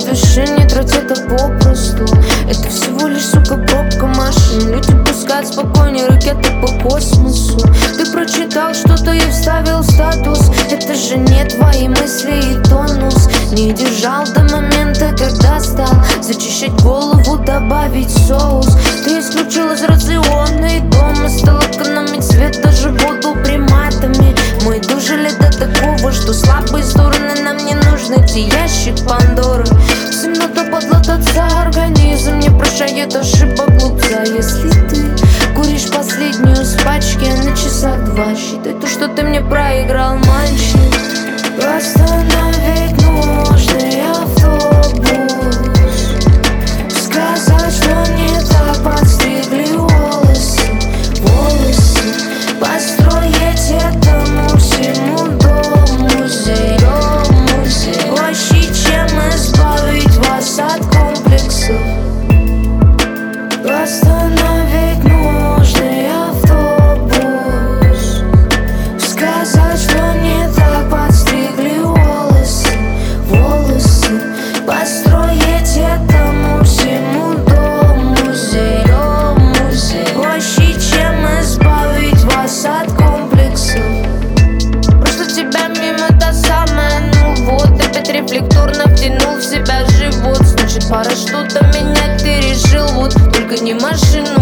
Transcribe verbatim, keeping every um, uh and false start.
Напиши, не трать это попросту. Это всего лишь, сука, пробка машин. Люди пускают спокойнее ракеты по космосу. Ты прочитал что-то и вставил статус. Это же не твои мысли и тонус. Не держал до момента, когда стал зачищать голову, добавить соус. Ты исключил из рациона и дома. Стал экономить свет, даже воду приматами. Мы дожили до такого, что слабые стороны нам не нужны. Эти ящик Пандоры. Всем надо подлататься, организм не прощает ошибок глупца. Если ты куришь последнюю с пачки, а на часах два считай то, что ты мне проиграл, мальчик. Остановить нужный автобус, сказать, что не так подстригли волосы, волосы. Построить этому всему дом, музей, дом, музей. Проще, чем избавить вас от комплексов. Остановить нужный автобус, сказать, что не так подстригли волосы, волосы. Построить этому всему дом, музей, дом, музей. Проще, чем избавить вас от комплексов. Просто тебя мимо та самая, ну вот. Опять рефлекторно втянул в себя живот. Значит, пора что-то менять, ты решил, вот. Только не машину